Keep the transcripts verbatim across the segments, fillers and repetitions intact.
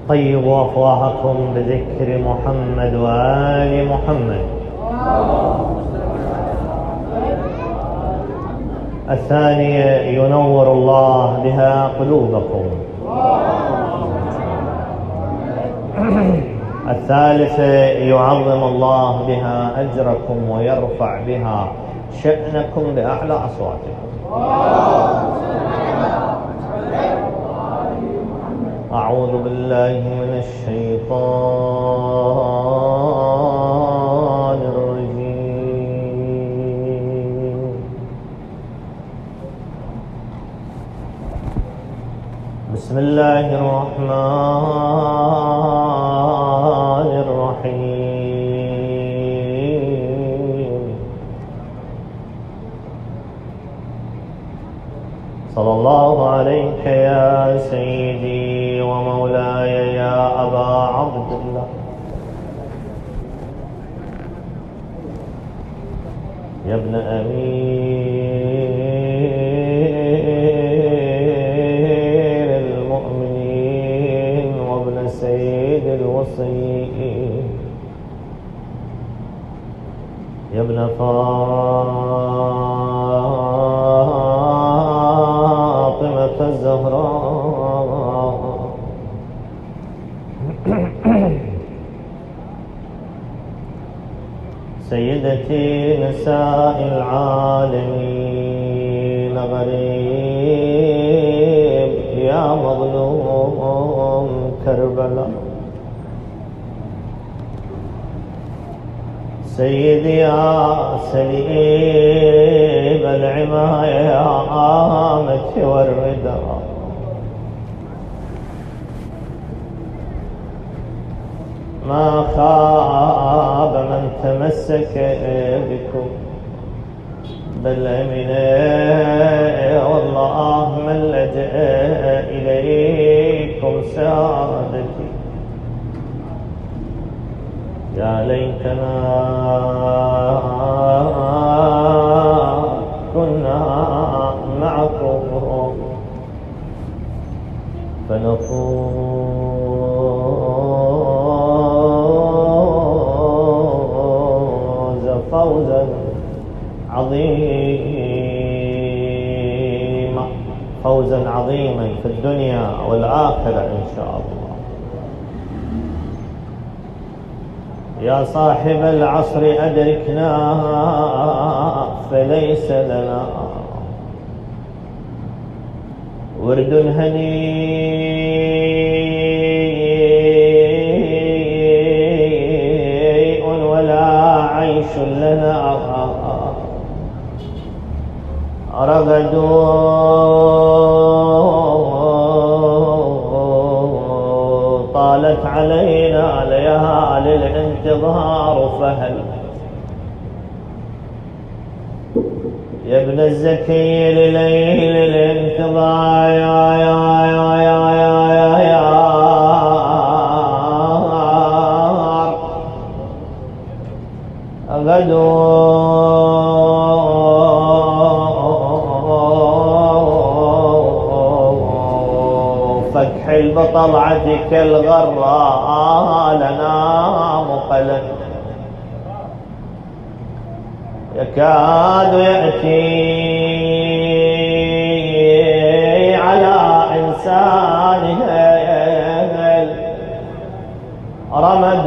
طيبوا أفواهكم بذكر محمد وآل محمد. الثانية ينور الله بها قلوبكم. الثالثة يعظم الله بها أجركم ويرفع بها شأنكم بأعلى أصواتكم. أعوذ بالله من الشيطان الرجيم. بسم الله الرحمن الرحيم. صلى الله عليك يا سيدي ومولاي يا أبا عبد الله، يا ابن أمير المؤمنين وابن سيد الوصيين، يا ابن فاطمة الزهراء، سيدتي نساء العالمين، غريب يا مظلوم كربلاء، سيدي يا سليب العماية يا آمة والرداء، ما خاب من تمسك بكم، بل أمن والله من لجأ إليكم سادتي. يا ليتنا كنا معكم فنفوز فوزا عظيما، فوزا عظيما في الدنيا والآخرة إن شاء الله. يا صاحب العصر أدركنا فليس لنا ورد هنيء ولا عيش لنا، رغد طالت علينا ليالي الانتظار، فهل يا ابن الزكي لليل الانتظار يا يا يا يا يا يا يا غدو فكحل بطلعتك الغراء لنا مقلا، يكاد يأتي على إنسان رمد،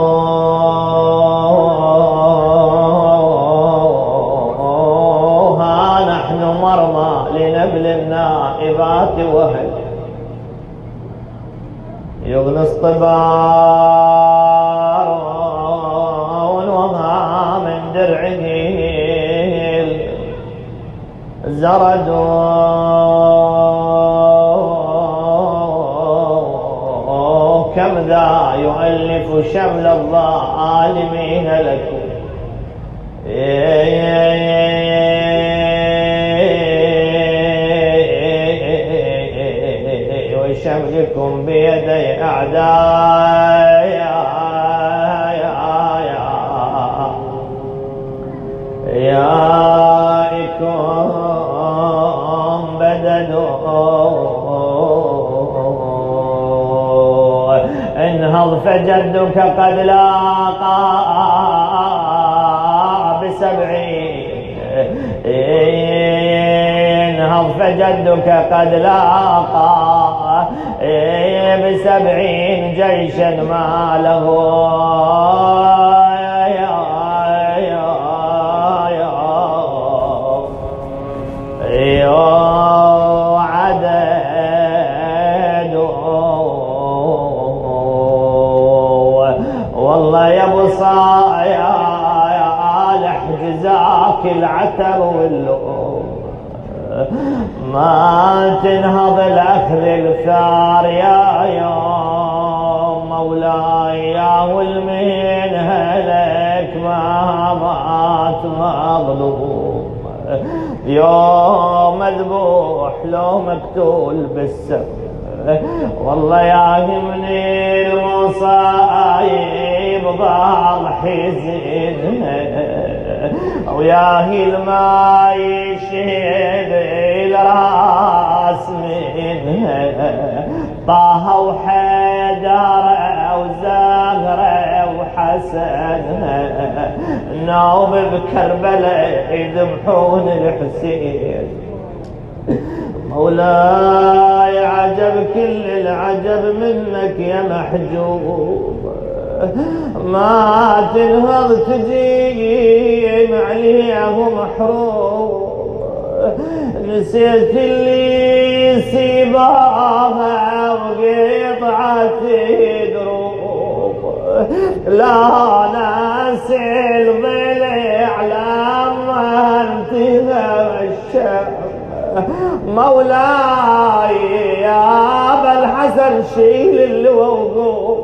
ها نحن مرمى لنبل النائبات وهل يغنى اصطبار وما من درعه الزرد، كم ذا يؤلف شمل الظالمين لكم، وشملكم بيدي أعدائكم بددوا انهض فجدك قد لاقى بسبعين، انهض فجدك قد لاقى بسبعين جيشا ما له العتر واللوم ما تنهض الأخذ الثار يا يوم مولاي يا والمين هلك ما مات مظلوم، يوم مذبوح لو مقتول بالسم، والله يا من المصايب ضاحي زين وياهي الما يشهد الراس من طه وحيدر وزهره وحسن نوب بكربلاء يذبحون الحسين. مولاي عجب كل العجب منك يا محجوب، ما تنهض تجيم عليه محروم، نسيت اللي يسيبها وقطعت دروب، لا ناسي الضلع لما انتهى الشعب. مولاي يا ابا الحسن شيل اللي وقوف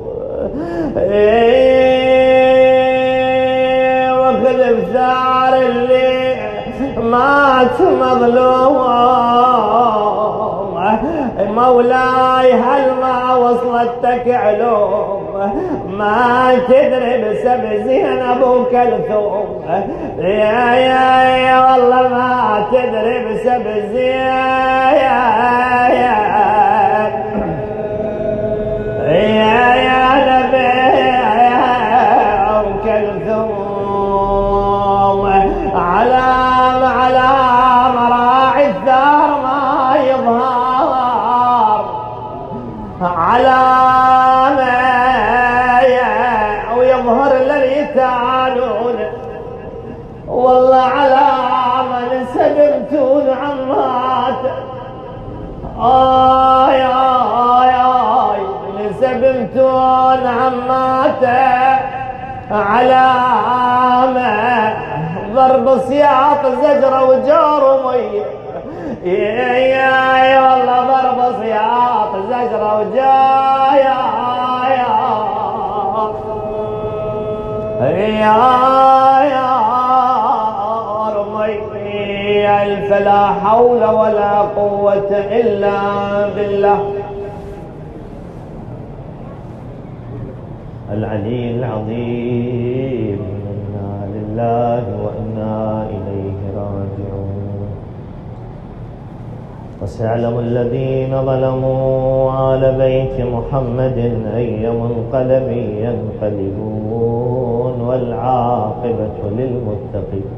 ايه واخذ بثار اللي مات مظلوم. مولاي هل ما وصلتك علوم ما تدري بسب زينب وكلثوم، يا يا يا والله ما تدري بسب زينب يا يا يا نبي يا وكلثوم، علام علام راعي الثار ما يظهر، علامة ويظهر لليتانون، والله علامة نسبمتون عمات آي آي آي نسبمتون عمات، علامة ضرب سياط زجرة وجار ومية، يا يا والله ضرب سياط زجرة وجايا يا يا يا رمي الف لا حول ولا قوة إلا بالله العلي العظيم. إنا لله وإنا إليه راجعون. وسيعلم الذين ظلموا على بيت محمد أي منقلب ينقلبون والعاقبة للمتقين.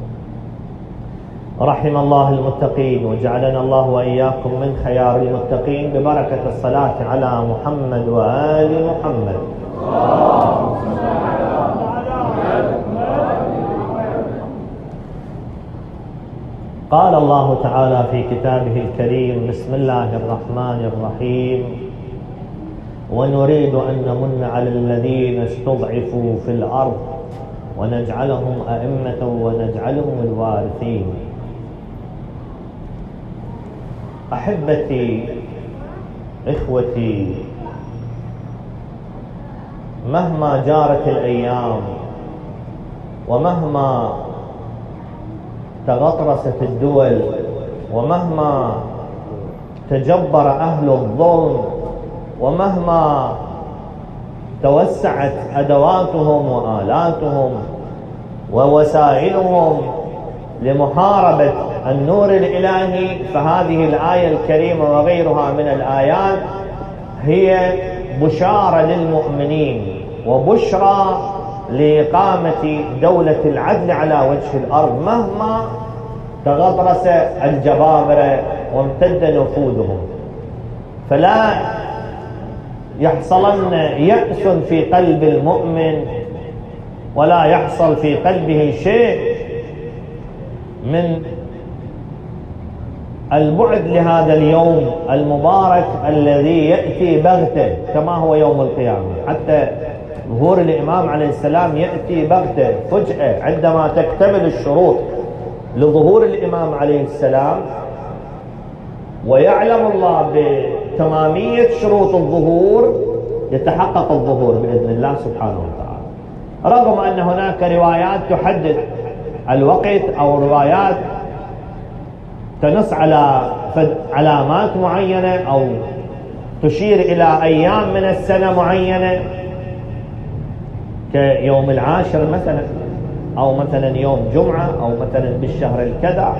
رحم الله المتقين وجعلنا الله وإياكم من خيار المتقين ببركة الصلاة على محمد وآل محمد. قال الله تعالى في كتابه الكريم: بسم الله الرحمن الرحيم: ونريد أن نمن على الذين استضعفوا في الأرض ونجعلهم أئمة ونجعلهم الوارثين. أحبتي إخوتي، مهما جارت الأيام ومهما تغطرست الدول ومهما تجبر أهل الظلم ومهما توسعت أدواتهم وآلاتهم ووسائلهم لمحاربة النور الإلهي، فهذه الآية الكريمة وغيرها من الآيات هي بشارة للمؤمنين وبشرى لإقامة دولة العدل على وجه الأرض مهما تغطرس الجبابرة وامتد نفوذهم. فلا يحصلن يأس في قلب المؤمن ولا يحصل في قلبه شيء من البعد لهذا اليوم المبارك الذي يأتي بغتة كما هو يوم القيامة. حتى ظهور الإمام عليه السلام يأتي بغتة فجأة عندما تكتمل الشروط لظهور الإمام عليه السلام، ويعلم الله بتمامية شروط الظهور يتحقق الظهور بإذن الله سبحانه وتعالى، رغم أن هناك روايات تحدد الوقت أو روايات تنص على علامات معينة أو تشير إلى أيام من السنة معينة كيوم العاشر مثلا، أو مثلا يوم جمعة، أو مثلا بالشهر الكذا.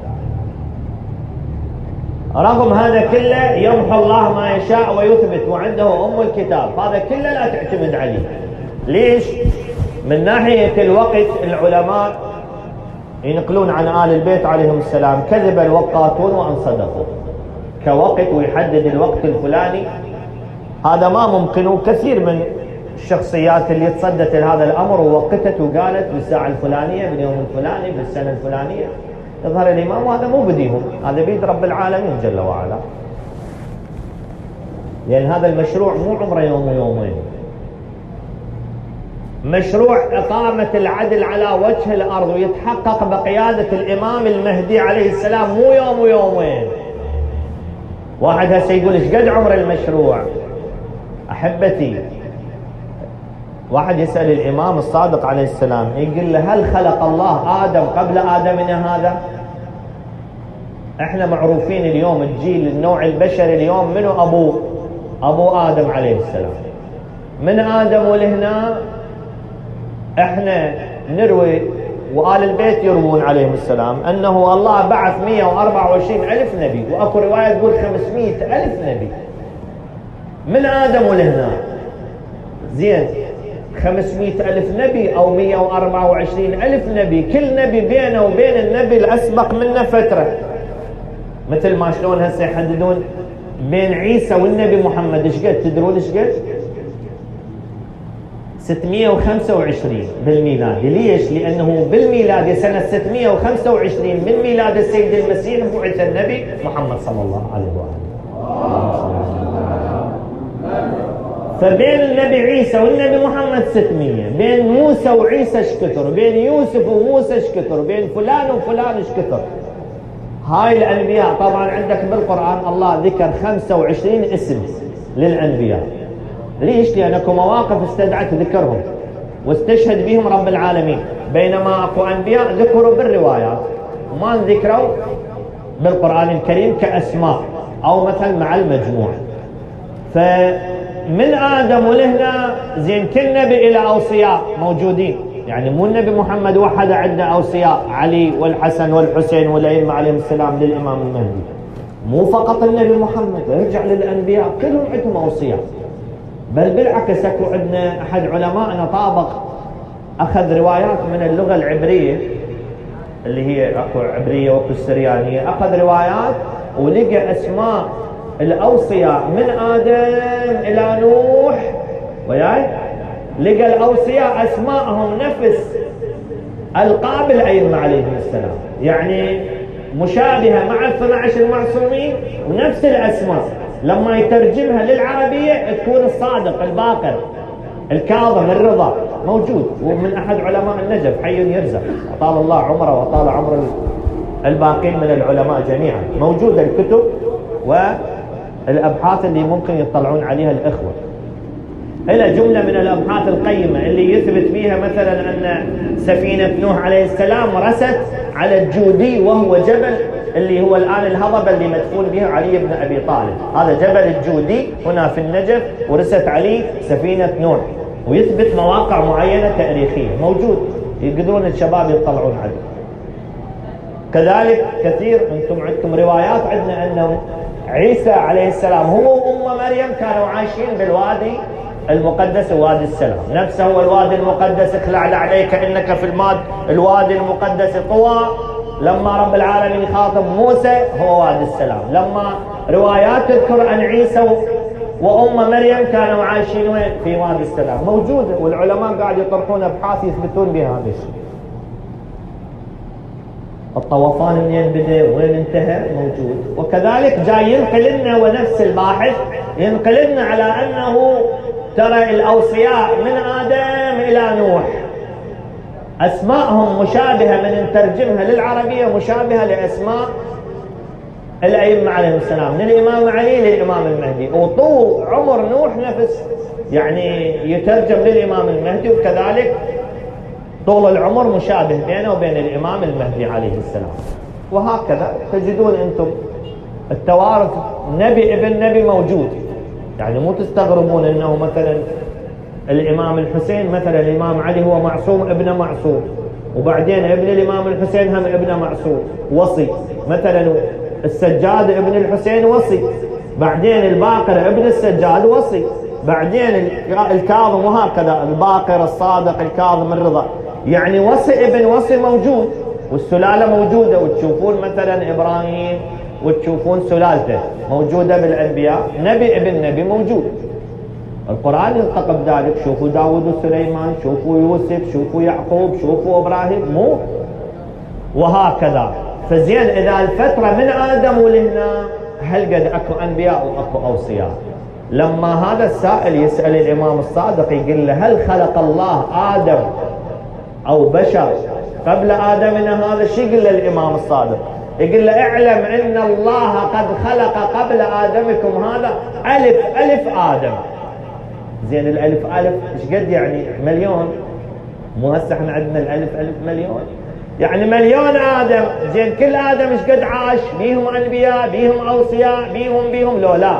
رغم هذا كله يمحو الله ما يشاء ويثبت، وعنده أم الكتاب. هذا كله لا تعتمد عليه. ليش؟ من ناحية الوقت العلماء ينقلون عن آل البيت عليهم السلام كذب الوقاتون وأن صدقوا كوقت ويحدد الوقت الفلاني، هذا ما ممكن. وكثير من الشخصيات اللي تصدت لهذا الأمر ووقتت وقالت بالساعة الفلانية باليوم الفلاني بالسنة الفلانية، يظهر الإمام وهذا مو بديهم، هذا بيد رب العالمين جل وعلا، لأن هذا المشروع مو عمره يوم ويومين. مشروع إقامة العدل على وجه الأرض ويتحقق بقيادة الإمام المهدي عليه السلام مو يوم ويومين. واحد هسه يقول ايش قد عمر المشروع؟ أحبتي، واحد يسأل الإمام الصادق عليه السلام يقول له هل خلق الله آدم قبل آدمنا هذا؟ احنا معروفين اليوم الجيل النوع البشري اليوم منو أبو أبو آدم عليه السلام. من آدم ولهنا احنا نروي وآل البيت يروون عليهم السلام أنه الله بعث مئة وأربعة وعشرين ألف نبي، وأكو رواية تقول خمسمئة ألف نبي من آدم ولهنا. زين، خمسمئة ألف نبي أو مئة وأربعة وعشرين ألف نبي، كل نبي بينه وبين النبي الأسبق منه فترة، مثل ما شلون هسه يحددون بين عيسى والنبي محمد ايش قد؟ تدرون ايش قد؟ ستمئة وخمسة وعشرين بالميلادي. ليش؟ لأنه بالميلادي سنة ستمئة وخمسة وعشرين من ميلاد السيد المسيح بعث النبي محمد صلى الله عليه وآله. فبين النبي عيسى والنبي محمد ستمئة، بين موسى وعيسى ايش كثر، بين يوسف وموسى ايش كثر، بين فلان وفلان ايش كثر. هاي الأنبياء طبعا عندك بالقرآن الله ذكر خمسة وعشرين اسم للأنبياء. ليش؟ لأنكم مواقف استدعت ذكرهم واستشهد بهم رب العالمين، بينما أكو أنبياء ذكروا بالروايات وما ذكروا بالقرآن الكريم كأسماء أو مثل مع المجموع. فمن آدم ولهنا زين كل نبي إلى أوصياء موجودين، يعني مو النبي محمد وحد عنده أوصياء، علي والحسن والحسين والأئمة عليهم السلام للإمام المهدي. مو فقط النبي محمد، ارجع للأنبياء كلهم عندهم أوصياء. بل بالعكس اكو عندنا احد علمائنا طابق اخذ روايات من اللغه العبريه اللي هي اكو عبريه واكو السريانيه، اخذ روايات ولقى اسماء الاوصياء من ادم الى نوح، وياي لقى الاوصياء اسماءهم نفس القاب الائمه عليهم السلام، يعني مشابهه مع الاثني عشر المعصومين ونفس الاسماء. لما يترجمها للعربية تكون الصادق الباقر الكاظم الرضا موجود، ومن أحد علماء النجف حي يرزق أطال الله عمره وأطال عمر الباقين من العلماء جميعا. موجودة الكتب والأبحاث اللي ممكن يطلعون عليها الإخوة. إلى جملة من الأبحاث القيمة اللي يثبت فيها مثلا أن سفينة نوح عليه السلام رست على الجودي، وهو جبل اللي هو الآن الهضبة اللي مدفون بها علي بن أبي طالب، هذا جبل الجودي هنا في النجف، ورست عليه سفينة نوح، ويثبت مواقع معينة تاريخية موجود، يقدرون الشباب يطلعون عليه. كذلك كثير أنتم عندكم روايات عندنا أن عيسى عليه السلام هو وأمه مريم كانوا عايشين بالوادي المقدس ووادي السلام، نفسه هو الوادي المقدس اخلع عليك انك في الماد الوادي المقدس طوى. لما رب العالمين يخاطب موسى هو وادي السلام. لما روايات تذكر عن عيسى وام مريم كانوا عايشين وين؟ في وادي السلام، موجوده، والعلماء قاعد يطرحون ابحاث يثبتون بهذا الشيء. الطوفان منين بدا وين انتهى موجود. وكذلك جاي ينقل لنا ونفس الباحث ينقل لنا على انه ترى الاوصياء من ادم الى نوح اسماءهم مشابهه، من نترجمها للعربيه مشابهه لاسماء الائمه عليهم السلام، من الامام علي للامام المهدي، وطول عمر نوح نفس يعني يترجم للامام المهدي، وكذلك طول العمر مشابه بينه وبين الامام المهدي عليه السلام. وهكذا تجدون انتم التوارث نبي ابن نبي موجود، يعني مو تستغربون انه مثلا الامام الحسين مثلا الامام علي هو معصوم ابن معصوم، وبعدين ابن الامام الحسين هم ابن معصوم وصي، مثلا السجاد ابن الحسين وصي، بعدين الباقر ابن السجاد وصي، بعدين الكاظم، وهكذا الباقر الصادق الكاظم الرضا، يعني وصي ابن وصي موجود، والسلاله موجوده. وتشوفون مثلا ابراهيم وتشوفون سلالته موجوده بالانبياء، نبي ابن نبي موجود. القرآن ينطق بذلك، شوفوا داود وسليمان، شوفوا يوسف، شوفوا يعقوب، شوفوا إبراهيم، مو وهكذا. فزين إذا الفترة من آدم ولهنا هل قد أكو أنبياء وأكو أوصياء؟ لما هذا السائل يسأل الإمام الصادق يقول له هل خلق الله آدم أو بشر قبل آدمنا هذا؟ شو يقول له الإمام الصادق؟ يقول له اعلم إن الله قد خلق قبل آدمكم هذا ألف ألف آدم. زين الألف ألف إيش قد يعني؟ مليون. مو هسه احنا عندنا الألف ألف مليون، يعني مليون آدم. زين كل آدم إيش قد عاش؟ بيهم أنبياء، بيهم أوصياء، بيهم بيهم لو لا.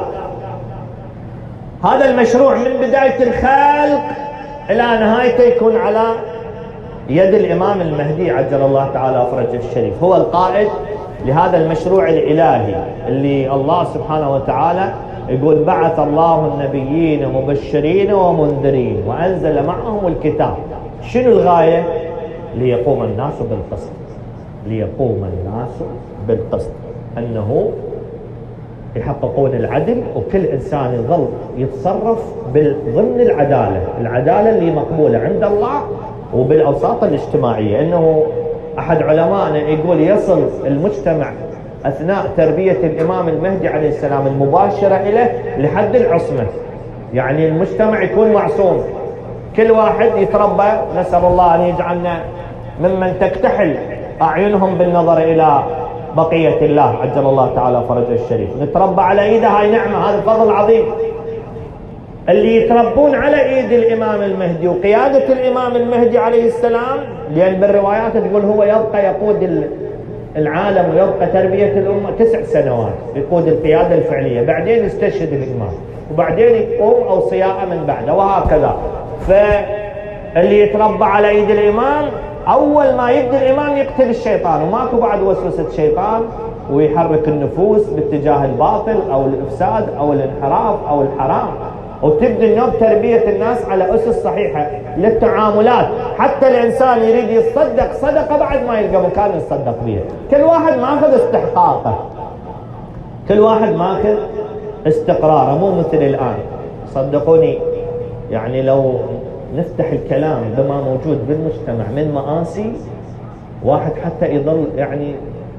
هذا المشروع من بداية الخلق إلى نهايته يكون على يد الإمام المهدي عجل الله تعالى فرجه الشريف، هو القائد لهذا المشروع الإلهي اللي الله سبحانه وتعالى يقول بعث الله النبيين مبشرين ومنذرين وأنزل معهم الكتاب. شنو الغاية؟ ليقوم الناس بالقسط، ليقوم الناس بالقسط، أنه يحققون العدل، وكل إنسان يظل يتصرف ضمن العدالة، العدالة اللي مقبولة عند الله وبالأوساط الاجتماعية. إنه أحد علمائنا يقول يصل المجتمع أثناء تربية الإمام المهدي عليه السلام المباشرة إليه لحد العصمة، يعني المجتمع يكون معصوم، كل واحد يتربى، نسأل الله أن يجعلنا ممن تكتحل أعينهم بالنظر إلى بقية الله عجل الله تعالى فرجه الشريف، نتربى على إيده، هاي نعمة، هذا فضل عظيم. اللي يتربون على إيد الإمام المهدي وقيادة الإمام المهدي عليه السلام، لأن بالروايات تقول هو يبقى يقود العالم ويبقى تربية الأمة تسع سنوات، يقود القيادة الفعلية، بعدين يستشهد الإمام، وبعدين يقوم أوصياء من بعده، وهكذا. فاللي يتربى على إيد الإمام أول ما يبدأ الإمام يقتل الشيطان، وماكو بعد وسوسة شيطان ويحرك النفوس باتجاه الباطل أو الإفساد أو الانحراف أو الحرام، وتبدأ اليوم تربية الناس على أسس صحيحة للتعاملات. حتى الإنسان يريد يتصدق صدقة بعد ما يلقى مكان يتصدق بها، كل واحد ماخذ استحقاقه، كل واحد ماخذ استقراره، مو مثل الآن. صدقوني يعني لو نفتح الكلام بما موجود بالمجتمع من مآسي، واحد حتى يظل يعني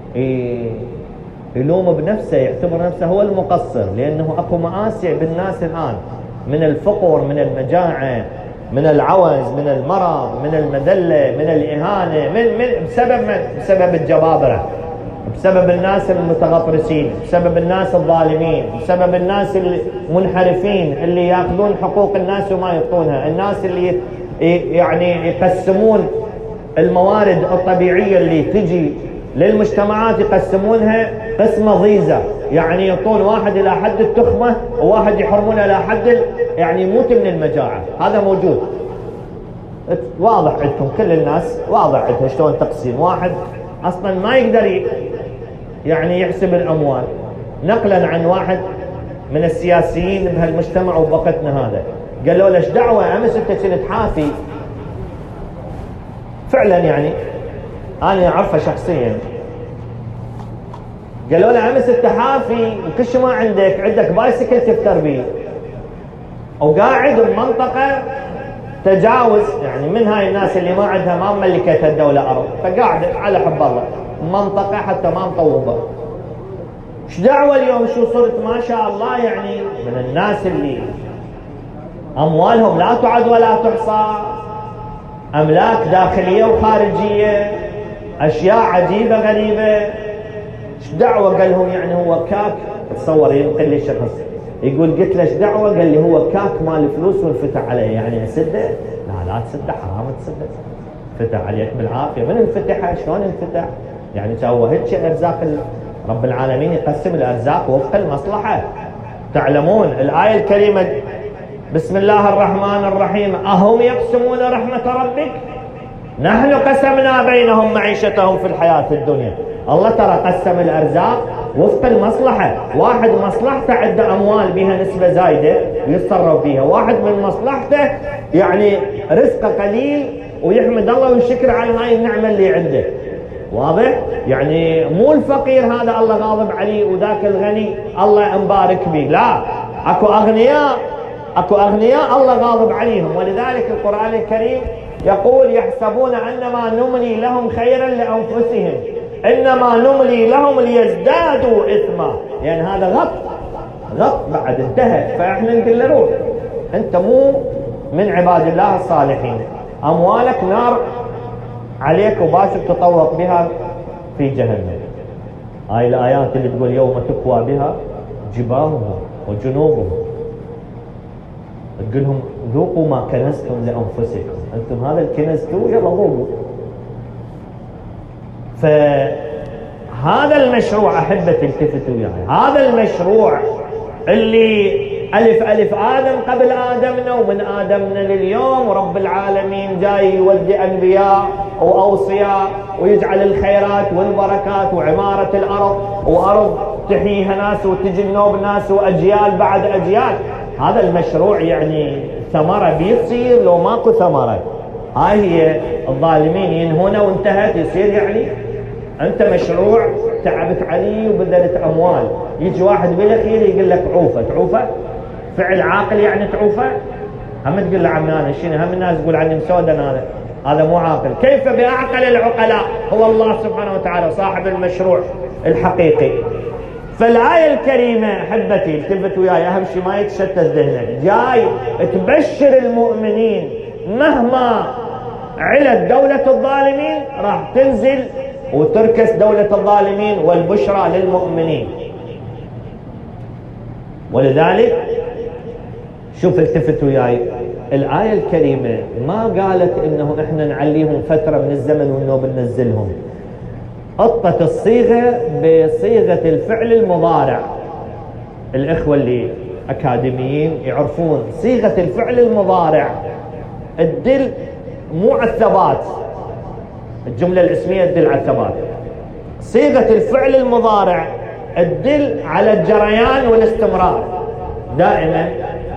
يلوم بنفسه، يعتبر نفسه هو المقصر، لأنه أكو مآسي بالناس الآن، من الفقر، من المجاعة، من العوز، من المرض، من المذلة، من الإهانة، من من بسبب من؟ بسبب الجبابرة، بسبب الناس المتغطرسين، بسبب الناس الظالمين، بسبب الناس المنحرفين اللي ياخذون حقوق الناس وما يعطونها، الناس اللي يعني يقسمون الموارد الطبيعية اللي تجي للمجتمعات يقسمونها قسمة ضيزة، يعني يعطون واحد إلى حد التخمة وواحد يحرمونه إلى حد يعني يموت من المجاعة. هذا موجود واضح عندكم، كل الناس واضح عندها شلون تقسيم. واحد أصلا ما يقدر يعني يحسب الأموال، نقلا عن واحد من السياسيين بهالمجتمع وبوقتنا هذا قال له ليش دعوة أمس أنت كنت حافي فعلا، يعني أنا أعرفه شخصيا، قالوا له أمس أنت حافي وكل شيء ما عندك، عندك بايسكل تفتر بيه وقاعد بمنطقة تجاوز، يعني من هاي الناس اللي ما عندها ما ملكتها الدولة أرض، فقاعد على حب الله منطقة حتى ما مطوبة. ايش دعوة اليوم شو صرت ما شاء الله، يعني من الناس اللي أموالهم لا تعد ولا تحصى، أملاك داخلية وخارجية، أشياء عجيبة غريبة. ايش دعوة؟ قال لهم يعني هو كاك، تصور ينقل لي شخص يقول قلت له ايش دعوة؟ قال لي هو كاك مال فلوس وانفتح عليه، يعني اسده؟ لا لا تسده، حرام تسده، فتح عليك بالعافية. من انفتح؟ شلون انفتح؟ يعني هو هيك ارزاق رب العالمين يقسم الارزاق وفق المصلحة. تعلمون الآية الكريمة بسم الله الرحمن الرحيم أهم يقسمون رحمة ربك نحن قسمنا بينهم معيشتهم في الحياة الدنيا. الله ترى قسم الأرزاق وفق المصلحة، واحد مصلحته عنده أموال بها نسبة زايدة ويتصرف فيها، واحد من مصلحته يعني رزقه قليل ويحمد الله ويشكر على هاي النعمة اللي عنده. واضح؟ يعني مو الفقير هذا الله غاضب عليه وذاك الغني الله مبارك به، لا، اكو أغنياء اكو أغنياء الله غاضب عليهم. ولذلك القرآن الكريم يقول يحسبون أنما نملي لهم خيرا لأنفسهم إنما نملي لهم ليزدادوا إثما، يعني هذا غط غط بعد انتهى. فإحنا نقول له روح أنت مو من عباد الله الصالحين، أموالك نار عليك وباشر تطوق بها في جهنم. هاي الآيات اللي تقول يوم تكوى بها جباههم وجنوبهم، تقول لهم ذوقوا ما كنزتم لأنفسكم، أنتم هذا الكنزتوا يلا ذوقوا. فهذا المشروع أحبتي التفتوا يعني، هذا المشروع اللي ألف ألف آدم قبل آدمنا ومن آدمنا لليوم، ورب العالمين جاي يودي أنبياء وأوصياء ويجعل الخيرات والبركات وعمارة الأرض، وأرض تحييها ناس وتجي النوب ناس وأجيال بعد أجيال. هذا المشروع يعني ثمرة بيصير لو ماكو ثمرة. هاي هي الظالمين ينهون وانتهت، يصير يعني أنت مشروع تعبت عليه وبذلت أموال، يجي واحد بالأخير يقول لك عوفة. تعوفة فعل عاقل يعني تعوفة؟ هم تقول له عمي أنا شنو، هم الناس تقول عني مسودن، هذا هذا مو عاقل. كيف بأعقل العقلاء؟ هو الله سبحانه وتعالى صاحب المشروع الحقيقي. فالآية الكريمة أحبتي التفتوا وياي، أهم شيء ما يتشتت ذهنك، جاي تبشر المؤمنين مهما علت دولة الظالمين راح تنزل وتركس دولة الظالمين، والبشرى للمؤمنين. ولذلك شوف التفتوا وياي، الآية الكريمة ما قالت إنه إحنا نعليهم فترة من الزمن وإنه بننزلهم، حطت الصيغة بصيغة الفعل المضارع. الإخوة اللي أكاديميين يعرفون صيغة الفعل المضارع تدل مو على الثبات، الجملة الاسمية تدل على الثبات، صيغة الفعل المضارع تدل على الجريان والاستمرار دائما.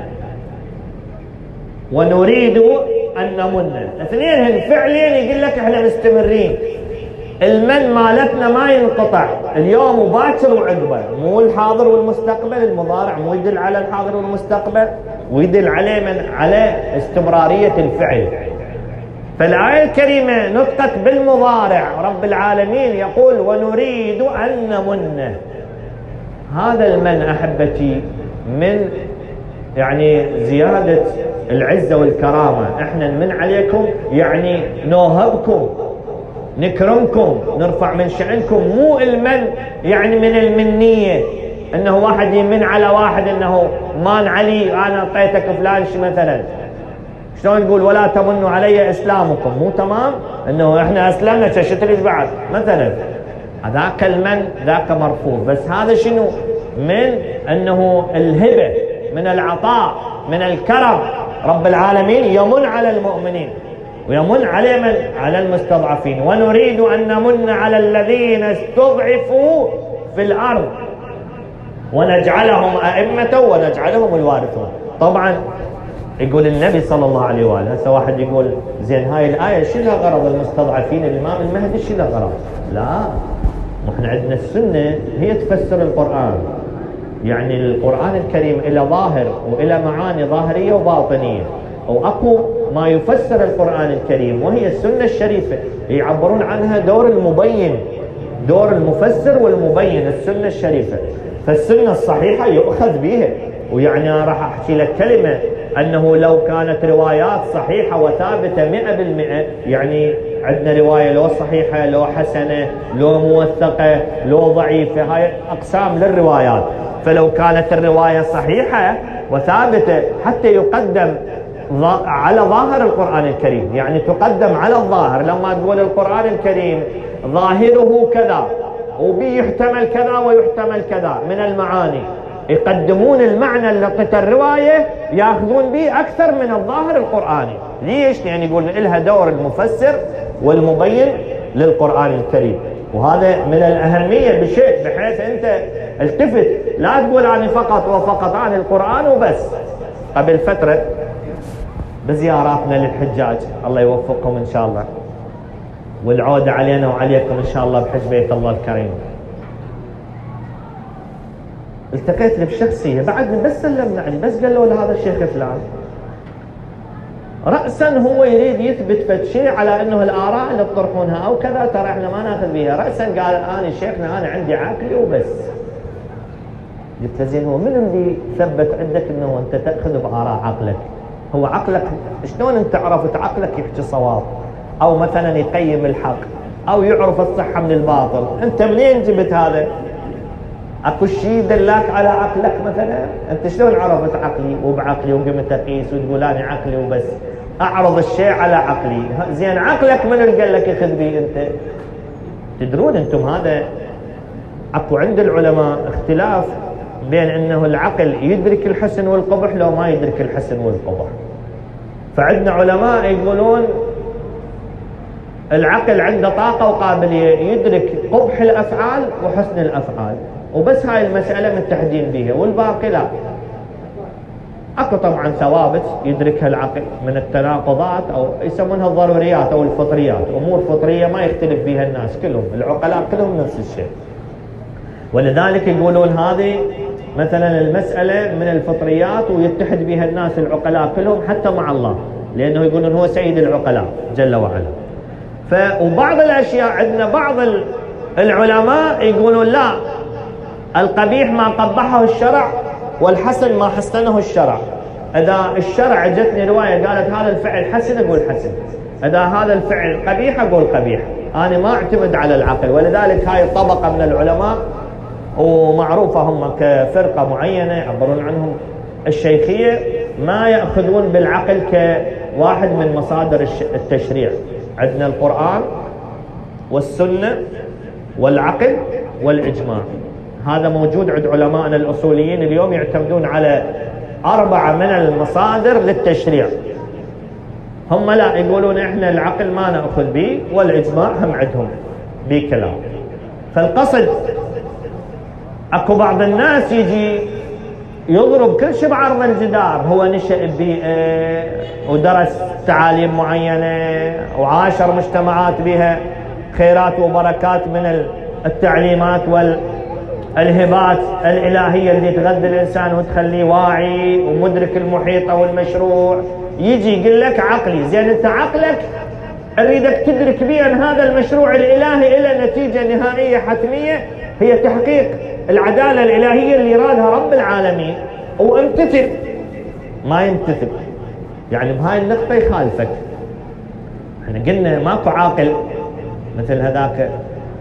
ونريد أن نمن، اثنين هن فعلين يقول لك احنا مستمرين. المن مالتنا ما ينقطع، اليوم وباكر وعقبه، مو الحاضر والمستقبل. المضارع مو يدل على الحاضر والمستقبل، ويدل عليه من على استمرارية الفعل. فالآية الكريمة نطقت بالمضارع، رب العالمين يقول ونريد أن نمن. هذا المن أحبتي من يعني زيادة العزة والكرامة، احنا نمن عليكم يعني نوهبكم نكرمكم نرفع من شأنكم، مو المن يعني من المنية انه واحد يمن على واحد انه مان علي انا اعطيتك فلان شي مثلا. شلون نقول ولا تمنوا علي اسلامكم، مو تمام انه احنا اسلمنا شو تريد بعد مثلا، هذاك المن ذاك مرفوض. بس هذا شنو؟ من انه الهبة، من العطاء، من الكرم. رب العالمين يمن على المؤمنين ويمن على من؟ على المستضعفين. ونريد أن نمن على الذين استضعفوا في الأرض. ونجعلهم أئمة ونجعلهم الوارثون. طبعا يقول النبي صلى الله عليه وآله. هسه واحد يقول زين هاي الآية شو لها غرض؟ المستضعفين الإمام المهدي شو لها غرض؟ لا، احنا عندنا السنة هي تفسر القرآن. يعني القرآن الكريم إلى ظاهر وإلى معاني ظاهرية وباطنية، وأكو ما يفسر القرآن الكريم وهي السنة الشريفة، يعبرون عنها دور المبين، دور المفسر والمبين، السنة الشريفة. فالسنة الصحيحة يؤخذ بها. ويعني راح أحكي لك كلمة، أنه لو كانت روايات صحيحة وثابتة مئة بالمئة، يعني عندنا رواية لو صحيحة لو حسنة لو موثقة لو ضعيفة، هاي أقسام للروايات. فلو كانت الرواية صحيحة وثابتة حتى يقدم على ظاهر القرآن الكريم، يعني تقدم على الظاهر. لما تقول القرآن الكريم ظاهره كذا وبي يحتمل كذا ويحتمل كذا من المعاني، يقدمون المعنى اللي قلت الرواية ياخذون به أكثر من الظاهر القرآني. ليش؟ يعني يقول لها دور المفسر والمبين للقرآن الكريم. وهذا من الأهمية بشيء، بحيث أنت التفت، لا تقول عني فقط وفقط عن القرآن وبس. قبل فترة بزياراتنا للحجاج، الله يوفقهم إن شاء الله، والعودة علينا وعليكم إن شاء الله بحج بيت الله الكريم، التقيت له بشخصية بعد بس سلمنا عليه، بس قال له هذا الشيخ فلان. رأسا هو يريد يثبت فد شيء على أنه الآراء اللي تطرحونها أو كذا ترى احنا ما ناخذ بها. رأسا قال أنا شيخنا أنا عندي عقلي وبس. قلت له زين هو من اللي ثبت عندك أنه أنت تأخذ بآراء عقلك؟ هو عقلك شلون أنت عرفت عقلك يحكي صواب أو مثلا يقيم الحق أو يعرف الصحة من الباطل؟ أنت منين جبت هذا؟ اكو شيء دلاك على عقلك مثلا؟ انت شلون عرفت عقلي وبعقلي وقمت اقيس وتقول انا عقلي وبس؟ اعرض الشيء على عقلي. زين عقلك من اللي قال لك ياخذ بي انت؟ تدرون انتم هذا اكو عند العلماء اختلاف بين انه العقل يدرك الحسن والقبح لو ما يدرك الحسن والقبح. فعندنا علماء يقولون العقل عنده طاقة وقابلية يدرك قبح الافعال وحسن الافعال، وبس هاي المسألة متحدين بها، والباقي لا. اكو طبعا ثوابت يدركها العقل من التناقضات او يسمونها الضروريات او الفطريات، امور فطرية ما يختلف بها الناس كلهم، العقلاء كلهم نفس الشيء. ولذلك يقولون هذه مثلا المسألة من الفطريات ويتحد بها الناس العقلاء كلهم حتى مع الله، لانه يقولون هو سيد العقلاء جل وعلا. ف وبعض الاشياء عندنا بعض العلماء يقولون لا، القبيح ما قبحه الشرع والحسن ما حسنه الشرع. اذا الشرع جتني روايه قالت هذا الفعل حسن اقول حسن، اذا هذا الفعل قبيح اقول قبيح، انا ما اعتمد على العقل. ولذلك هاي طبقه من العلماء ومعروفه هم كفرقه معينه يعبرون عنهم الشيخيه، ما ياخذون بالعقل كواحد من مصادر التشريع. عندنا القرآن والسنة والعقل والإجماع، هذا موجود عند علمائنا الأصوليين اليوم، يعتمدون على أربعة من المصادر للتشريع. هم لا يقولون إحنا العقل ما نأخذ به والإجماع هم عندهم به كلام. فالقصد أكو بعض الناس يجي يضرب كل شيء بعرض الجدار، هو نشأ ببيئة ودرس تعاليم معينة وعاشر مجتمعات بها خيرات وبركات من التعليمات والهبات الإلهية اللي تغذي الإنسان وتخليه واعي ومدرك المحيط أو المشروع. يجي يقول لك عقلي، زين أنت عقلك أريدك تدرك بأن هذا المشروع الإلهي إلى نتيجة نهائية حتمية هي تحقيق العدالة الإلهية اللي يرادها رب العالمين، وامتثل ما يمتثل، يعني بهاي النقطة يخالفك. احنا قلنا ماكو عاقل مثل هذاك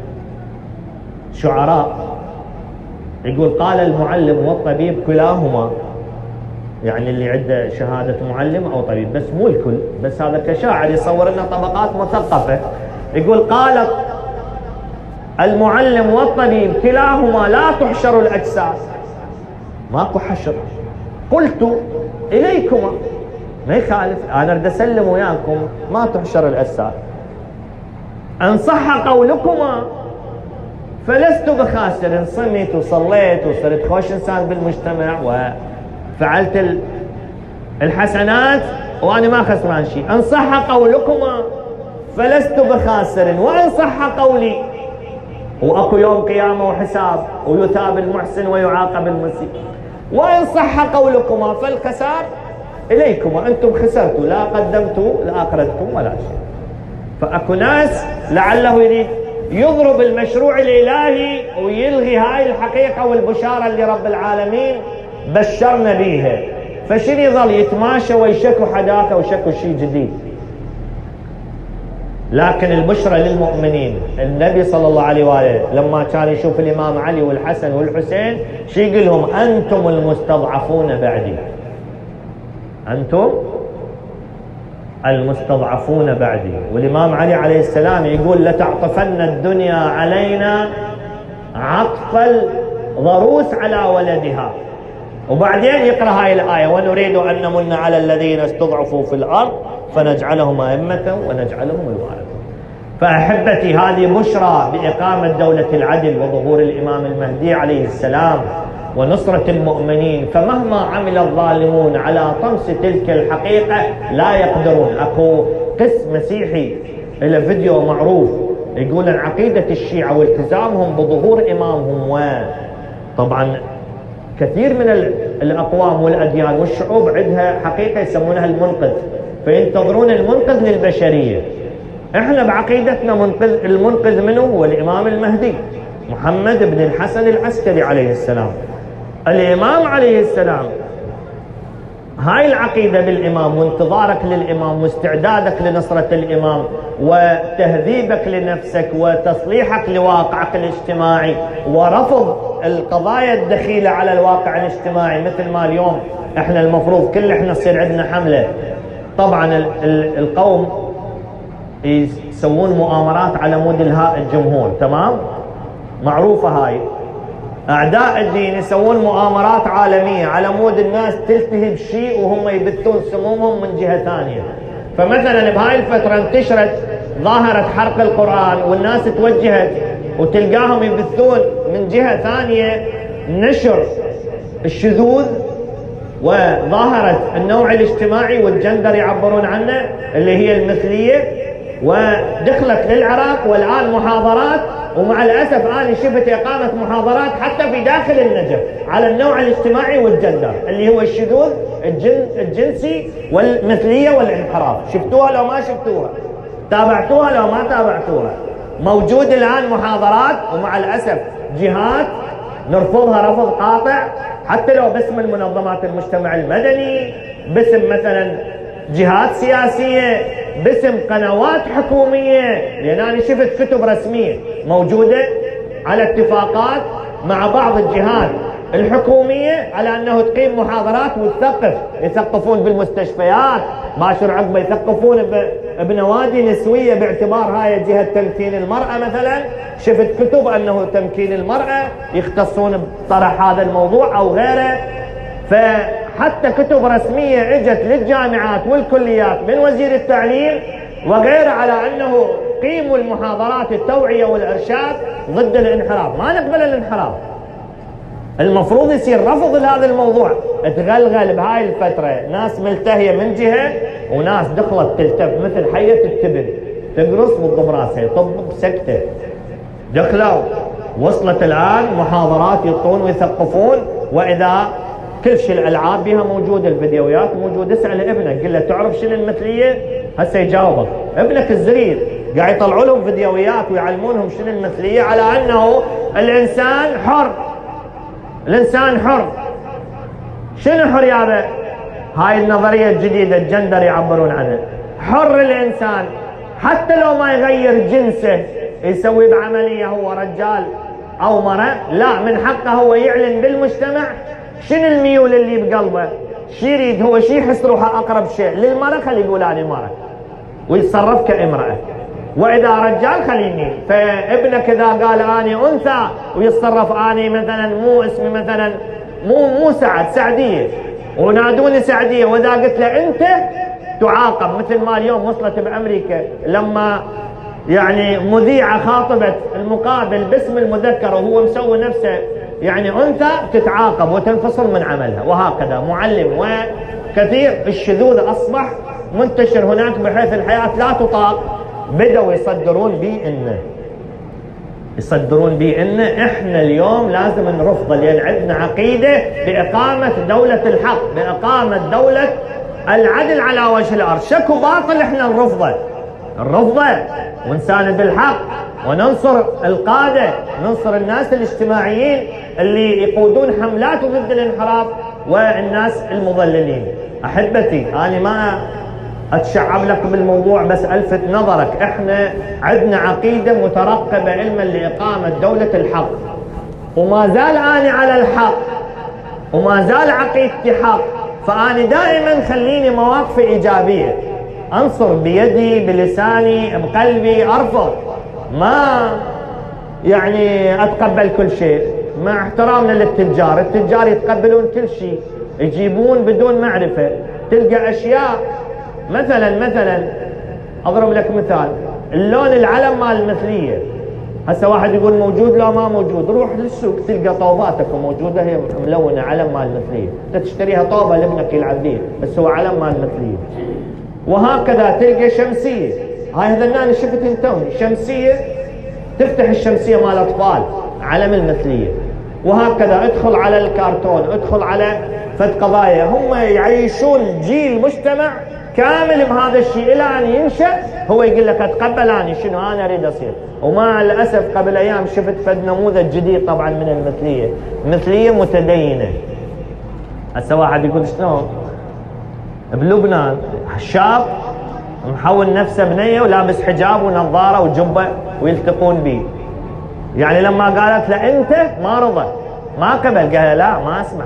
شعراء يقول قال المعلم والطبيب كلاهما، يعني اللي عنده شهادة معلم أو طبيب، بس مو الكل، بس هذا كشاعر يصور لنا طبقات مثقفة. يقول قال المعلم والطبيب كلاهما لا تحشر الأجساد، ماكو حشر، قلت إليكما، ما يخالف، أنا أريد أسلم وياكم ما تحشر الأجساد. أن صح قولكما فلست بخاسر، صمت وصليت وصرت خوش إنسان بالمجتمع وفعلت الحسنات وأنا ما خسران شيء. إن صح قولكما فلست بخاسر، وإن صح قولي وأكو يوم قيامة وحساب ويثاب المحسن ويعاقب المسيء. وإن صح قولكما فالخسار إليكما، أنتم خسرتوا، لا قدمتوا لا أقرضتم ولا شيء. فأكو ناس لعله يريد يضرب المشروع الإلهي ويلغي هاي الحقيقة والبشارة اللي رب العالمين بشرنا بيها، فشنو يظل يتماشى ويشكو حداثة وشكو شيء جديد. لكن البشرى للمؤمنين، النبي صلى الله عليه وآله لما كان يشوف الإمام علي والحسن والحسين شو يقول لهم؟ أنتم المستضعفون بعدي، أنتم المستضعفون بعدي. والإمام علي عليه السلام يقول لتعطفن الدنيا علينا عطف الضروس على ولدها. وبعدين يقرأ هاي الآية ونريد أن نمن على الذين استضعفوا في الأرض فنجعلهم أئمة ونجعلهم الوارثين. فأحبتي هذه بشرى بإقامة دولة العدل وظهور الإمام المهدي عليه السلام ونصرة المؤمنين. فمهما عمل الظالمون على طمس تلك الحقيقة لا يقدرون. أكو قس مسيحي له فيديو معروف يقول عن عقيدة الشيعة والتزامهم بظهور إمامهم، وطبعا كثير من الأقوام والأديان والشعوب عندها حقيقة يسمونها المنقذ، فينتظرون المنقذ للبشرية. احنا بعقيدتنا منقذ، المنقذ منه هو الإمام المهدي محمد بن الحسن العسكري عليه السلام. الإمام عليه السلام هاي العقيدة بالإمام وانتظارك للإمام واستعدادك لنصرة الإمام وتهذيبك لنفسك وتصليحك لواقعك الاجتماعي ورفض القضايا الدخيلة على الواقع الاجتماعي. مثل ما اليوم احنا المفروض كل احنا يصير عندنا حملة، طبعا القوم يسوون مؤامرات على مود الهاء الجمهور، تمام، معروفة هاي. أعداء الدين يسوون مؤامرات عالمية على مود الناس تلتهي بشيء وهم يبثون سمومهم من جهة ثانية. فمثلا بهاي الفترة انتشرت ظاهرة حرق القرآن والناس توجهت وتلقاهم يبثون من جهة ثانية نشر الشذوذ وظاهرة النوع الاجتماعي والجندر يعبرون عنه اللي هي المثلية، ودخلت للعراق والآن محاضرات. ومع الأسف أنا شفت إقامة محاضرات حتى في داخل النجف على النوع الاجتماعي والجندر اللي هو الشذوذ الجن الجنسي والمثلية والانحراف. شفتوها لو ما شفتوها؟ تابعتوها لو ما تابعتوها؟ موجود الآن محاضرات، ومع الأسف جهات نرفضها رفض قاطع، حتى لو باسم المنظمات المجتمع المدني، باسم مثلا جهات سياسية، باسم قنوات حكومية. لأن أنا شفت كتب رسمية موجودة على اتفاقات مع بعض الجهات الحكومية على أنه تقيم محاضرات وتثقف، يثقفون بالمستشفيات، باشر عقبه يثقفون بنوادي نسوية باعتبار هاي جهة تمكين المرأة. مثلا شفت كتب أنه تمكين المرأة يختصون بطرح هذا الموضوع أو غيره. فحتى كتب رسمية اجت للجامعات والكليات من وزير التعليم وغيره على أنه قيموا المحاضرات التوعية والإرشاد ضد الانحراف. ما نقبل الانحراف، المفروض يصير رفض لهذا الموضوع. تغلغل بهاي الفترة ناس ملتهية من جهة وناس دخلت تلتف مثل حية التبن تقرص وتضم راسها طب سكتة. دخلوا وصلت الآن محاضرات يطون ويثقفون، وإذا كل شيء الألعاب بها موجودة، الفيديوهات موجودة. اسأل ابنك قل له تعرف شنو المثلية؟ هسه يجاوبك ابنك الزرير. قاعد يطلعوا لهم فيديوهات ويعلمونهم شنو المثلية على أنه الإنسان حر. الإنسان حر. شنو حر يابا؟ هاي النظرية الجديدة الجندر يعبرون عنها. حر الإنسان حتى لو ما يغير جنسه، يسوي بعملية هو رجال أو مرأة، لا، من حقه هو يعلن بالمجتمع شنو الميول اللي بقلبه، شي يريد هو، شي يحس روحه أقرب شيء للمرأة خلي يقول أنا مرأة ويتصرف كامرأة، وإذا رجال خليني. فابنك إذا قال أنا أنثى ويتصرف أنا مثلا مو اسمي مثلا مو مو سعد، سعدية، ونادوني سعدية، وإذا قلت له أنت تعاقب. مثل ما اليوم وصلت بأمريكا لما يعني مذيعة خاطبت المقابل باسم المذكر وهو مسوي نفسه يعني أنثى، تتعاقب وتنفصل من عملها، وهكذا معلم. وكثير الشذوذ أصبح منتشر هناك بحيث الحياة لا تطاق. بدأوا يصدرون بي إنه يصدرون بي إنه إحنا اليوم لازم نرفضه، لأن عندنا عقيدة بإقامة دولة الحق، بإقامة دولة العدل على وجه الأرض. شكو باطل إحنا نرفضه، نرفضه ونساند الحق وننصر القادة، ننصر الناس الاجتماعيين اللي يقودون حملات ضد الانحراف والناس المضللين. أحبتي أنا ما أتشعب لك بالموضوع، بس ألفت نظرك إحنا عندنا عقيدة مترقبة علما لإقامة دولة الحق، وما زال أنا على الحق وما زال عقيدتي حق. فأنا دائما خليني مواقفي إيجابية، أنصر بيدي بلساني بقلبي، أرفض ما يعني أتقبل كل شيء، مع احترامنا للتجار. التجار يتقبلون كل شيء، يجيبون بدون معرفة. تلقى أشياء مثلا مثلا أضرب لك مثال، اللون العلم مال المثلية. هسه واحد يقول موجود، لا ما موجود. روح للسوق تلقى طوباتك موجودة هي ملونة علم مال المثلية، انت تشتريها طوبة لابنك يلعب بيه بس هو علم مال المثلية. وهكذا تلقى شمسية، هاي هذا انا شفت انتوني شمسية، تفتح الشمسية مال الاطفال علم المثلية. وهكذا ادخل على الكرتون، ادخل على فد قضايا، هم يعيشون جيل مجتمع كامل بهذا الشيء الى ان ينشأ هو يقول لك اتقبل اني شنو انا اريد اصير. ومع الاسف قبل ايام شفت فد نموذج جديد طبعا من المثلية، مثلية متدينة. هسه واحد يقول شلون بلبنان شاب محول نفسه بنيه ولابس حجاب ونظاره وجبه ويلتقون به، يعني لما قالت له انت ما رضى ما قبل، قال لا ما اسمع،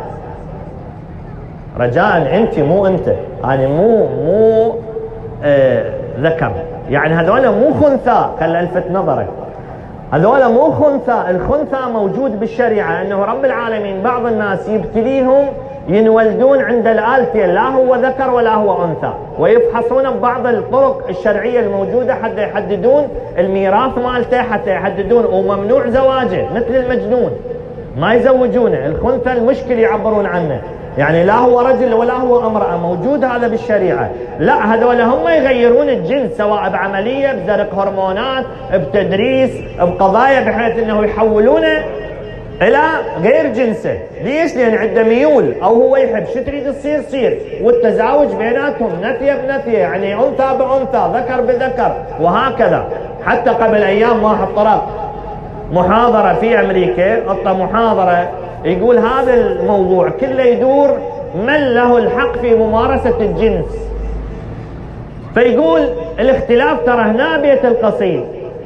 رجاء انت مو انت، انا مو مو آه ذكر، يعني هذول مو خنثى. خل الفت نظرك، هذول مو خنثى. الخنثى موجود بالشريعه، انه رب العالمين بعض الناس يبتليهم ينولدون عند الآلتين، لا هو ذكر ولا هو أنثى، ويفحصون ببعض الطرق الشرعية الموجودة حتى يحددون الميراث مالته، حتى يحددون وممنوع زواجه مثل المجنون ما يزوجونه. الخنثى المشكل يعبرون عنه، يعني لا هو رجل ولا هو امرأة، موجود هذا بالشريعة. لا هذول هم يغيرون الجنس سواء بعملية بزرق هرمونات بتدريس بقضايا بحيث انه يحولونه الى غير جنسه. ليش؟ لان عنده ميول او هو يحب شو تريد تصير صير، والتزاوج بيناتهم نثيه بنثيه، يعني انثى بانثى ذكر بذكر وهكذا. حتى قبل ايام واحد طرق محاضره في امريكا، اعطى محاضره يقول هذا الموضوع كله يدور من له الحق في ممارسه الجنس. فيقول الاختلاف ترى هنا بيت القصيد،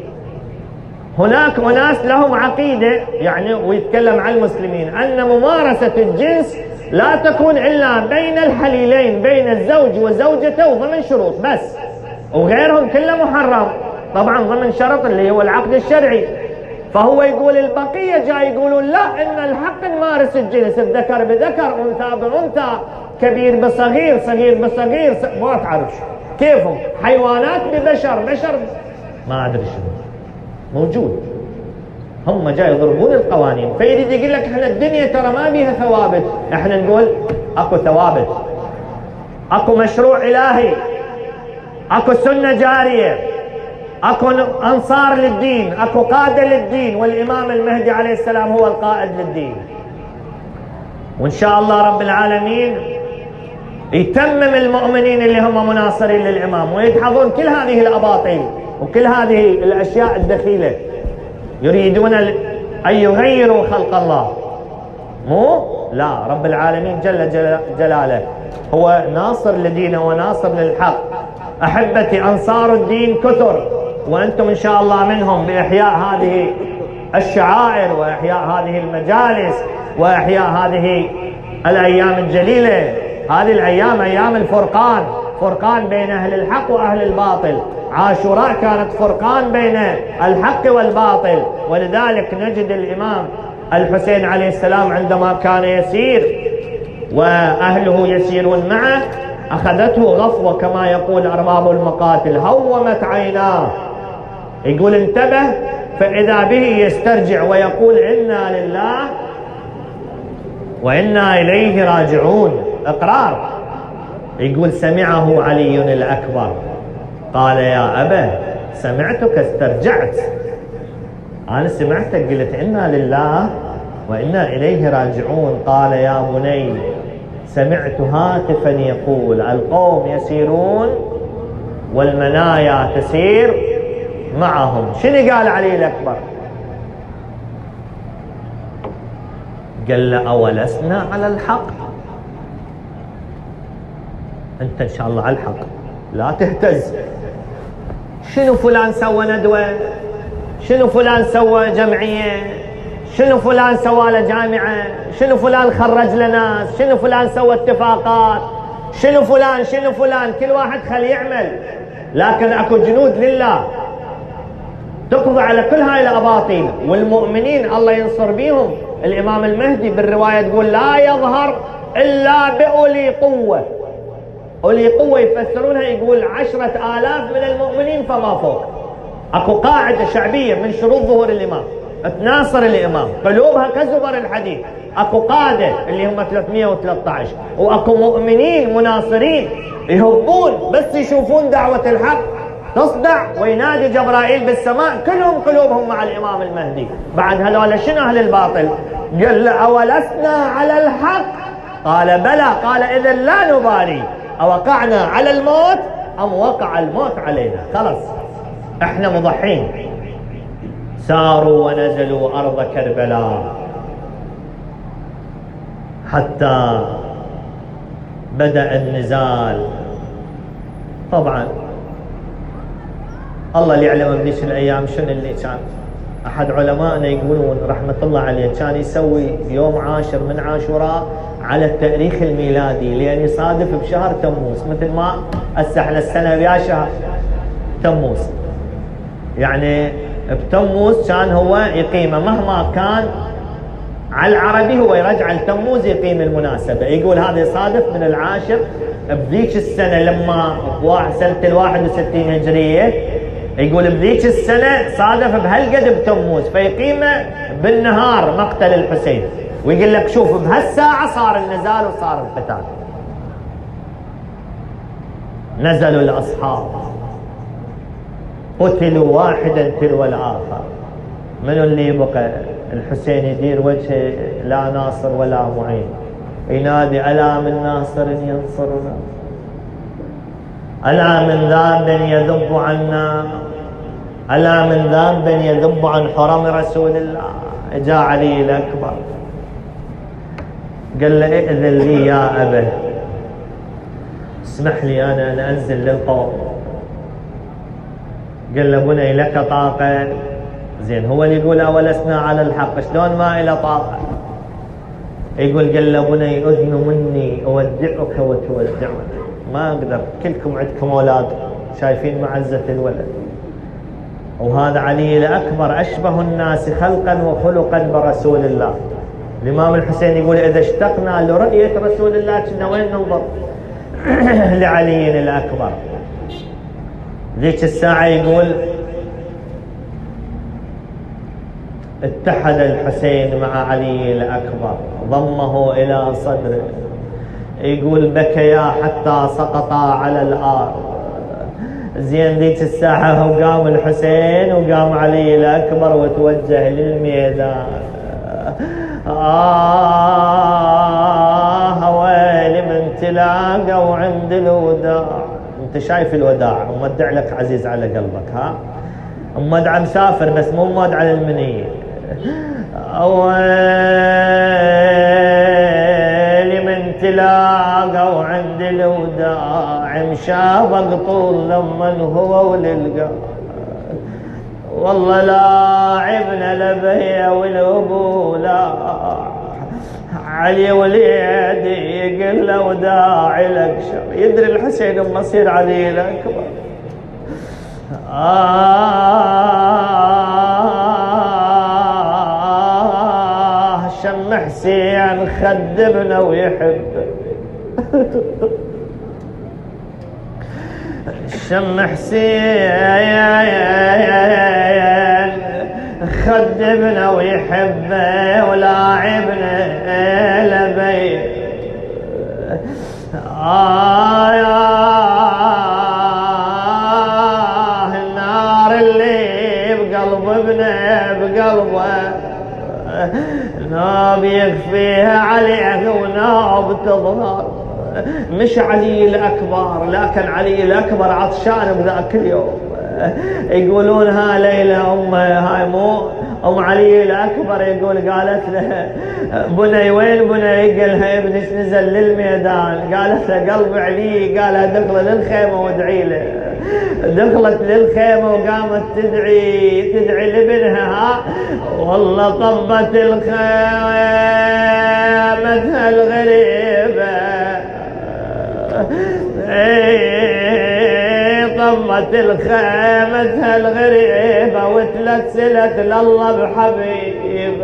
هناك أناس لهم عقيدة يعني ويتكلم عن المسلمين أن ممارسة الجنس لا تكون إلا بين الحليلين، بين الزوج وزوجته وضمن شروط بس، وغيرهم كله محرم طبعا ضمن شرط اللي هو العقد الشرعي. فهو يقول البقية جاي يقولون لا، إن الحق نمارس الجنس، الذكر بذكر أنثى بأنثى، كبير بصغير صغير بصغير، ما تعرف كيفهم، حيوانات ببشر بشر ما أدري شنو موجود. هم جاي يضربون القوانين. فيريد يقول لك احنا الدنيا ترى ما بيها ثوابت، احنا نقول اكو ثوابت، اكو مشروع الهي، اكو سنة جارية، اكو انصار للدين، اكو قادة للدين، والامام المهدي عليه السلام هو القائد للدين. وان شاء الله رب العالمين يتمم المؤمنين اللي هم مناصرين للامام ويدحضون كل هذه الاباطيل وكل هذه الأشياء الدخيلة. يريدون أن يغيروا خلق الله، مو لا، رب العالمين جل جلاله هو ناصر لدينه وناصر للحق. أحبتي أنصار الدين كثر، وأنتم إن شاء الله منهم بإحياء هذه الشعائر وإحياء هذه المجالس وإحياء هذه الأيام الجليلة. هذه الأيام أيام الفرقان، فرقان بين أهل الحق وأهل الباطل. عاشوراء كانت فرقان بين الحق والباطل، ولذلك نجد الإمام الحسين عليه السلام عندما كان يسير وأهله يسيرون معه أخذته غفوة كما يقول أرباب المقاتل، هومت عيناه يقول انتبه، فإذا به يسترجع ويقول إنا لله وإنا إليه راجعون، إقرار. يقول سمعه علي الأكبر قال يا أبا سمعتك استرجعت، أنا سمعتك قلت إنا لله وإنا إليه راجعون. قال يا بني سمعت هاتفا يقول القوم يسيرون والمنايا تسير معهم. شنو قال علي الأكبر؟ قال له أولسنا على الحق؟ أنت إن شاء الله على الحق، لا تهتز. شنو فلان سوى ندوة، شنو فلان سوى جمعية، شنو فلان سوى له جامعة، شنو فلان خرج لناس، شنو فلان سوى اتفاقات، شنو فلان شنو فلان، كل واحد خليه يعمل، لكن اكو جنود لله تقضي على كل هاي الاباطيل. والمؤمنين الله ينصر بيهم. الامام المهدي بالرواية تقول لا يظهر الا بأولي قوة. أولي قوة يفسرونها يقول عشرة آلاف من المؤمنين فما فوق. اكو قاعدة شعبية من شروط ظهور الامام تناصر الامام، قلوبها كزبر الحديد. اكو قادة اللي هم ثلاثمئة وثلاثة عشر، واكو مؤمنين مناصرين يهبون بس يشوفون دعوة الحق تصدع وينادي جبرائيل بالسماء، كلهم قلوبهم مع الامام المهدي. بعد هذول شنو اهل الباطل؟ قال له اولسنا على الحق؟ قال بلى. قال اذا لا نبالي اوقعنا على الموت ام وقع الموت علينا، خلص احنا مضحين. ساروا ونزلوا أرض كربلاء حتى بدأ النزال. طبعا الله اللي يعلم بذيك الأيام شنو اللي كان. أحد علمائنا يقولون رحمة الله عليه كان يسوي يوم عاشر من عاشوراء على التاريخ الميلادي لأن يصادف بشهر تموز، مثل ما هسه احنا السنة بيا شهر تموز، يعني بتموز كان هو يقيمه مهما كان على العربي هو يرجع لتموز يقيم المناسبة. يقول هذا يصادف من العاشر بذيك السنة لما سنة الواحد وستين هجرية، يقول بذيك السنة صادف بهالقد بتموز فيقيمه بالنهار مقتل الحسين، ويقول لك شوف بهالساعة صار النزال وصار القتال. نزلوا الأصحاب قتلوا واحدا تلو الآخر. من اللي بقى؟ الحسين يدير وجهه لا ناصر ولا معين، ينادي ألا من ناصر ينصرنا، ألا من ذنب يذب عنا، ألا من ذنب يذب عن حرم رسول الله. جاء علي الأكبر قال له ائذن لي يا أبا، اسمح لي أنا أن أنزل للقوم. قال له بني لك طاقة؟ زين هو اللي يقول أولسنا على الحق، شلون ما إلى طاقة؟ يقول قال له بني أذن مني أودعك وتودعني، ما أقدر، كلكم عندكم أولاد شايفين معزة الولد، وهذا علي الأكبر أشبه الناس خلقا وخلقا برسول الله. الإمام الحسين يقول إذا اشتقنا لرؤية رسول الله كنا وين ننظر؟ لعلي الأكبر. ذيك الساعة يقول اتحد الحسين مع علي الأكبر ضمه إلى صدره، يقول بكيا حتى سقطا على الأرض. زين ذيك الساعة وقام الحسين وقام علي الأكبر وتوجه للميدان. آه ويلي من تلاقوا عند الوداع. انت شايف الوداع ومودع لك عزيز على قلبك، ها مودع مسافر بس مو مودع على المنية. ويلي من تلاقوا عند الوداع مشابق طول لما هو وللقى، والله لاعبنا لبيا والابو لا علي وليدي يقول له وداعي لك شر. يدري الحسين مصير علي الأكبر. آه شم حسين خدمنا ويحب. الشم حسين خد ابنه ويحبه ولاعبنا لبي آه النار اللي بقلب ابنه بقلبه ناب يخفيها عليه وناب تظهر. مش علي الأكبر، لكن علي الأكبر عطشان بذاك اليوم. يقولون ها ليلى أم هاي مو أم علي الأكبر، يقول قالت له بني وين بني؟ قالها ابنك نزل للميدان. قالت له قلب علي. قالها دخل للخيمة وادعي له. دخلت للخيمة وقامت تدعي تدعي لابنها. ها والله طبت الخيمة الغريبة طمت الخيمة الغريبة وتلسلت لله بحبيب.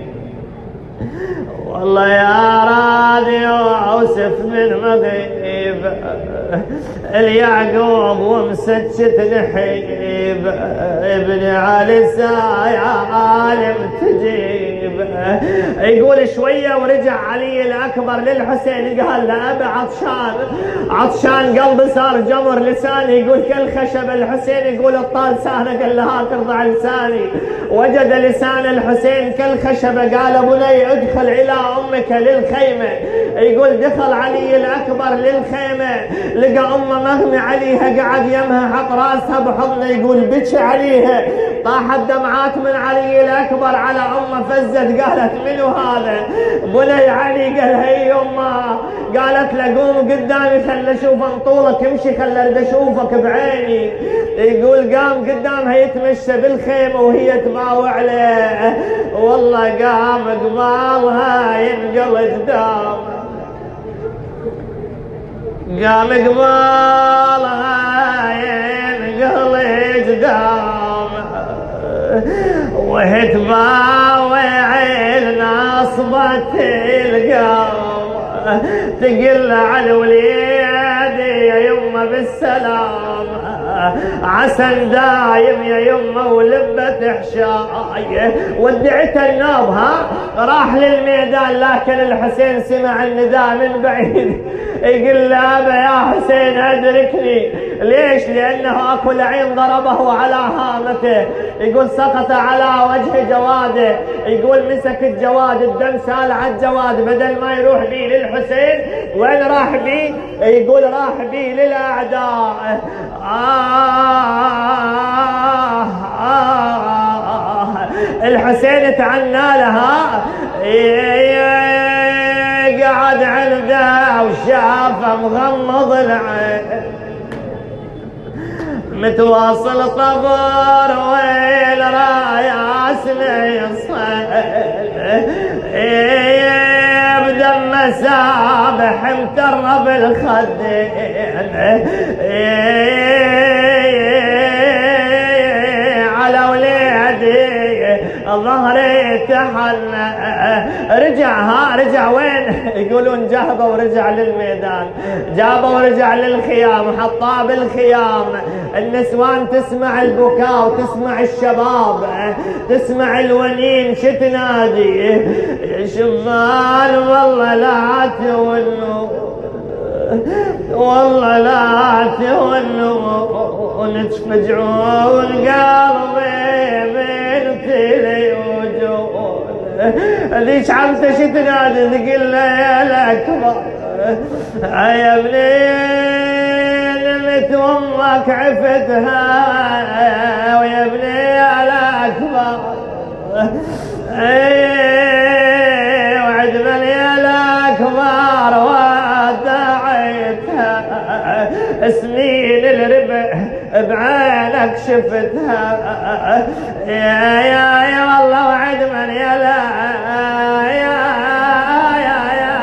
والله يا راضي واوسف من مغيب اليعقوب ومسجت نحيب ابن علي ساي عالم تجيب. يقول شوية ورجع علي الأكبر للحسين قال له أبا عطشان عطشان قلبي صار جمر لساني. يقول كالخشب. الحسين يقول الطال لسانه. قال له ها ترضع لساني. وجد لسان الحسين كالخشب. قال بني ادخل إلى أمك للخيمة. يقول دخل علي الأكبر للخيمة لقى أمه مغمي عليها قعد يمها حط راسها بحضنه. يقول بكى عليها طاحت دمعات من علي الأكبر على أمه فزت. قالت منو هذا؟ بني علي. قال هي أمه. قالت له قوم قدامي خل اشوف طولك امشي خل ارد اشوفك بعيني. يقول قام قدامها يتمشى بالخيمة وهي تباوع له. والله قام قبالها ينقل قدام قام قبالها ينقل قدام وهي تباوع الناصبة القام تقل على الوليد يا يمه بالسلام عسل دايم يا يمه ولبة حشاي. ودعت النوب. ها راح للميدان لكن الحسين سمع النداء من بعيد. يقول له أبا يا حسين أدركني. ليش؟ لأنه أكو لعين ضربه على هامته. يقول سقط على وجه جواده. يقول مسك الجواد الدم سال على الجواد بدل ما يروح بيه للحسين وين راح بيه؟ يقول راح بيه للأعداء. آه آه الحسين تعنى لها قعد عنده وشافه مغمض العين متواصل طبر ويل راياسنا يصل بدم سابح مترب الخدين على ولادي ظهري تحنى. رجع. ها رجع وين؟ يقولون جابه ورجع للميدان. جابه ورجع للخيام حطاه بالخيام. النسوان تسمع البكاء وتسمع الشباب تسمع الونين شو تنادي يا شمال والله لا تولوا والله لا تولوا ونتفجعون قلبي بنت لي وجود. ذيك عمته شو تنادي تقول له يا الأكبر يا ابني نمت امك عفتها ويا ابني يا الأكبر وعد من يا الأكبر ودعيتها سنين الربع بعينك شفتها يا يا يا والله وعد من يا لا يا يا يا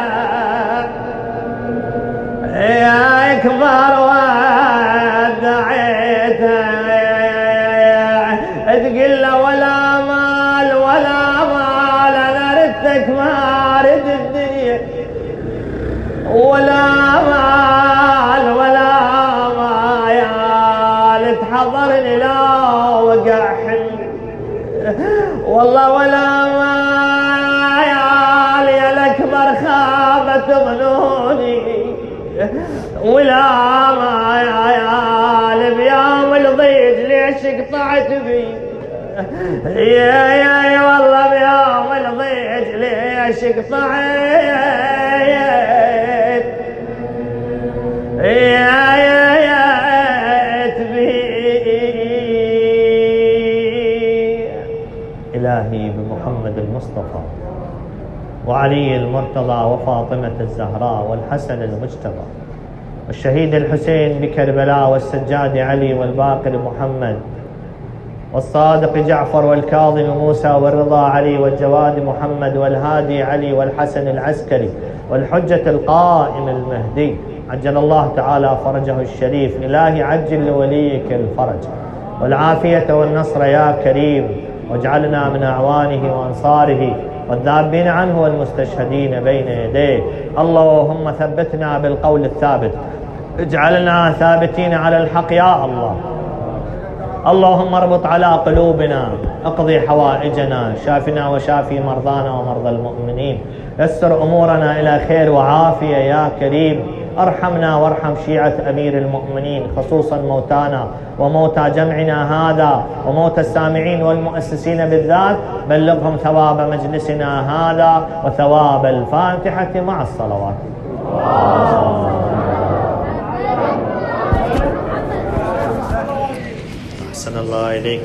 يا اكبر ودعيتها تقول له ولا مال ولا مال انا ردتك ما ارد الدنيا ولا مال ولا مال يا حضرني لا وقع حمل والله ولا ما يا الأكبر خابت ظنوني ولا ما يا بيوم الضيج ليش قطعت بي يا يا يا والله بيوم الضيج ليش قطعت يا يا يا تبي إلهي بمحمد المصطفى وعلي المرتضى وفاطمة الزهراء والحسن المجتبى والشهيد الحسين بكربلاء والسجاد علي والباقر محمد والصادق جعفر والكاظم موسى والرضا علي والجواد محمد والهادي علي والحسن العسكري والحجة القائم المهدي عجل الله تعالى فرجه الشريف. إلهي عجل لوليك الفرج والعافية والنصر يا كريم، واجعلنا من أعوانه وأنصاره والذابين عنه والمستشهدين بين يديه. اللهم ثبتنا بالقول الثابت، اجعلنا ثابتين على الحق يا الله. اللهم اربط على قلوبنا، اقضي حوائجنا، شافنا وشافي مرضانا ومرضى المؤمنين، يسر أمورنا إلى خير وعافية يا كريم. ارحمنا وارحم شيعة أمير المؤمنين، خصوصا موتانا وموتى جمعنا هذا وموتى السامعين والمؤسسين بالذات، بلغهم ثواب مجلسنا هذا وثواب الفاتحة مع الصلوات. أحسن الله إليك.